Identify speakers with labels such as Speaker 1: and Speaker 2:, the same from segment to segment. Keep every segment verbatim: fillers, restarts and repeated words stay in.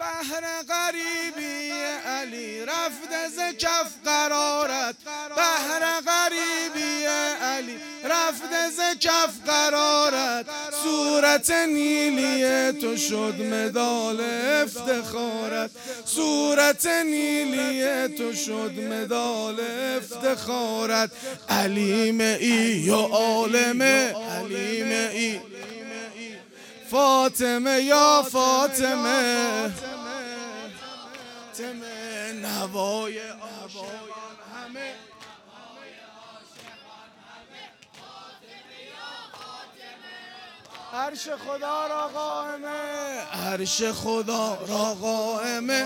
Speaker 1: بهر غریبی علی رفته ز کف قرارت، بهر غریبی علی رفته ز کف قرارت. صورت نیلی تو شد مدال افتخارت، صورت نیلی تو شد مدال افتخارت. علیم ای و عالم علیم ای، فاطمه یا فاطمه، نوای عاشقان همه. عرش خدا را قائمه، عرش خدا را قائمه.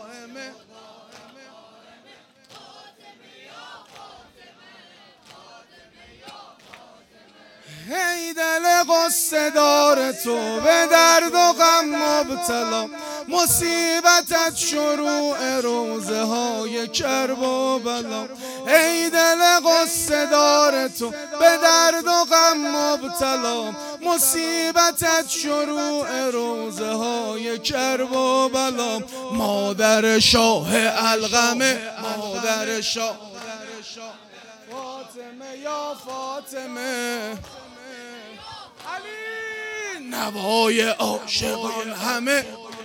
Speaker 1: ای دل قصه دار تو به درد و غم مبتلا، مصیبتت شروع روزه های کرب و بلا. ای دل قصه دار تو به درد و غم مبتلا، مصیبتت شروع روزه های کرب و بلا. مادر شاه القمه، مادر شاه فاطمه یا فاطمه، علی نوای عاشقان همه.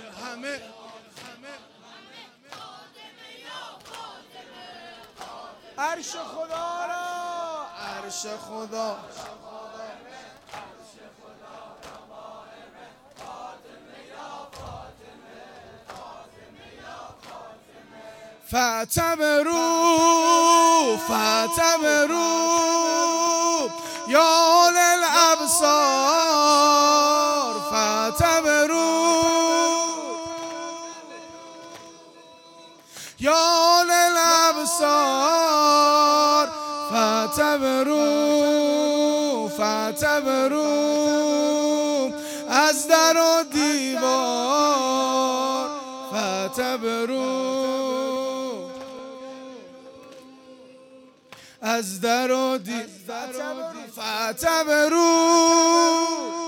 Speaker 1: عرش خدا را، عرش خدا فاعتبروا فاعتبروا یا اولی الابصار، فاعتبروا یا اولی الابصار، فاعتبروا فاعتبروا از در و دیوار، فاعتبروا از در و دیوار، فاعتبروا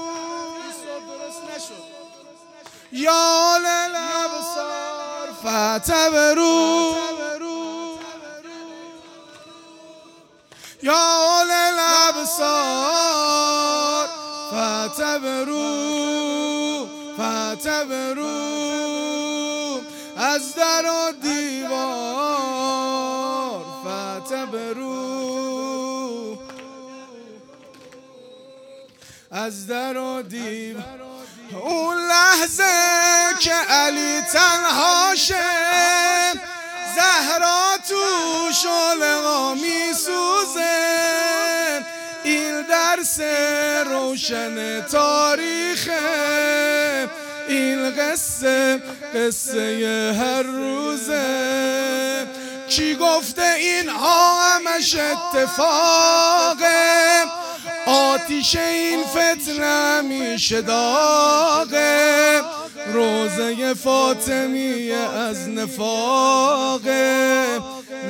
Speaker 1: یا اولی الابصار، فاعتبروا یا اولی الابصار، فاعتبروا فاعتبروا از در و دیوار، فاعتبروا از در و دیوار. اون لحظه که علی تنها شه، زهرا تو شعله‌ها میسوزه. این درس روشن تاریخه، این قصه قصه هر روزه. کی گفته اینها همش اتفاقه، آتیش این فتنه میشه داغه. روزه فاطمیه از نفاقه،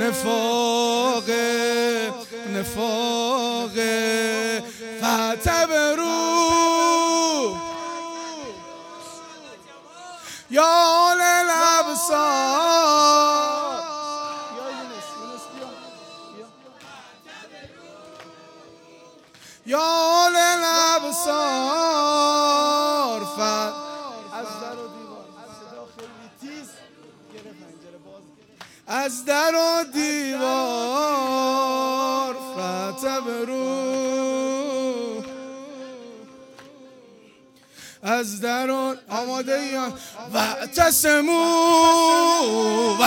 Speaker 1: نفاقه نفاقه. فاعتبروا یا اولی الابصار، یا اولی الابصار. از در و دیوار، صدا خیلی تیز گره پنجره باز، از در و دیوار، فاعتبروا از در و آماده ایان. واعتصموا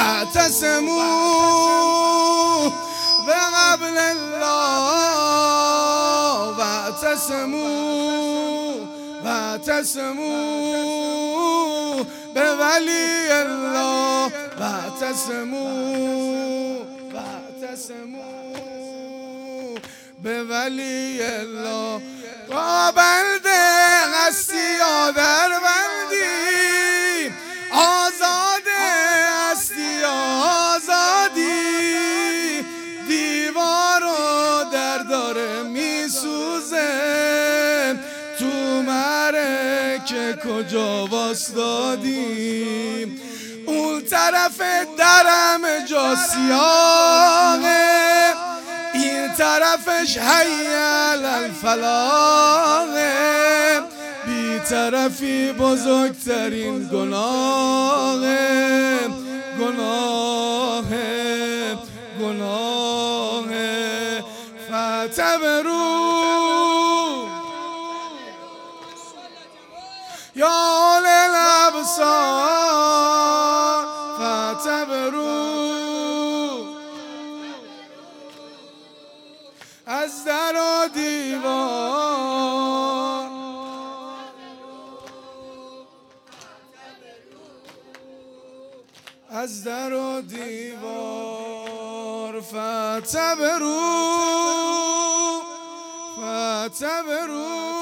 Speaker 1: واعتصموا به قبل الله، واعتصموا واعتصموا به ولی الله، واعتصموا واعتصموا به ولی الله. با بنده هستی یا در بندی، آزاده هستی آزادی. دیوار و در داره میسوزه، تو معرکه کجا واسدادیم، اون طرف درم جا سیاهه، این طرفش حی علی الفلاحه، بی طرفی بزرگترین گناهه، گناهه، گناهه. فاعتبروا یا اولی الابصار، فاعتبروا از در و دیوار، از در و دیوار. فاعتبروا فاعتبروا